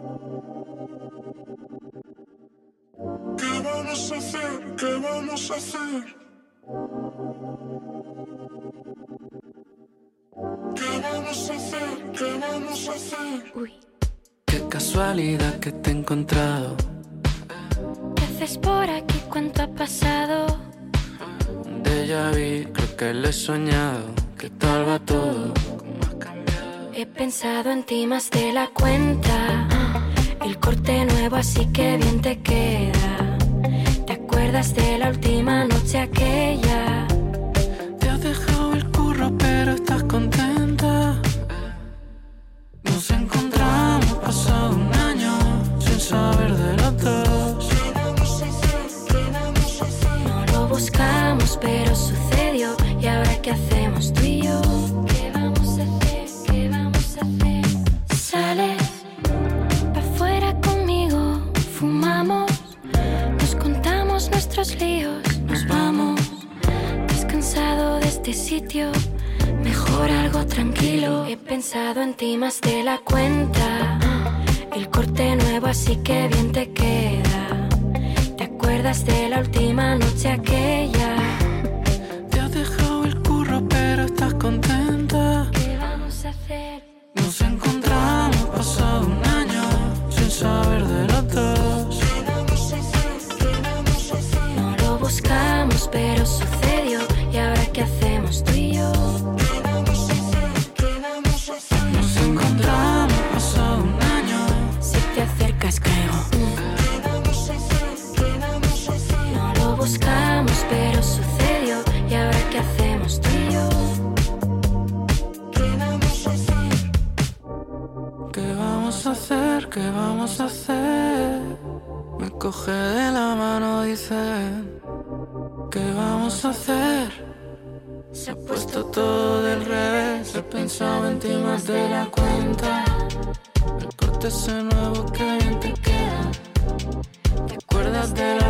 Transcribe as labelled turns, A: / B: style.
A: ¿Qué vamos a hacer? ¿Qué vamos a hacer? ¿Qué vamos a hacer? ¿Qué vamos a hacer?
B: Uy.
C: Qué casualidad que te he encontrado.
B: ¿Qué haces por aquí? ¿Cuánto ha pasado?
C: Un déjà vu, creo que lo he soñado. ¿Qué tal va todo? ¿Cómo has cambiado?
B: He pensado en ti más de la cuenta. El corte nuevo así que bien te queda. ¿Te acuerdas de la última noche aquella?
C: Te has dejado el curro pero estás contenta. Nos encontramos pasado un año sin saber de los dos.
A: ¿Qué vamos a hacer? ¿Qué vamos a hacer?
B: No lo buscamos pero sucedió. ¿Y ahora qué hacemos tú y yo? ¿Qué vamos a hacer? ¿Qué vamos a hacer? Sales pa' afuera conmigo, fumamos, nos contamos nuestros líos, nos vamos. Descansado de este sitio, mejor algo tranquilo. He pensado en ti más de la cuenta. El corte nuevo así que bien te queda. ¿Te acuerdas de la última noche aquella?
C: Te has dejado el curro pero estás contenta.
B: ¿Qué vamos a hacer?
C: Nos encontramos pasado un año sin saber de los dos.
A: ¿Qué vamos a hacer? ¿Qué vamos a hacer?
B: No lo buscamos pero sucedió. ¿Y ahora qué hacemos tú y yo?
A: ¿Qué vamos a hacer? ¿Qué vamos a hacer?
C: Nos encontramos pasado un año.
B: Si te acercas caigo.
A: ¿Qué vamos a hacer? ¿Qué vamos a hacer?
B: No lo buscamos pero sucedió. ¿Y ahora qué hacemos tú y yo?
A: ¿Qué vamos a hacer?
C: ¿Qué vamos a hacer? ¿Qué vamos a hacer? Me coge de la mano, dice. ¿Qué vamos a hacer? Se ha puesto todo del revés. He pensado en ti más de la cuenta. El corte ese nuevo que bien te queda. ¿Te acuerdas de la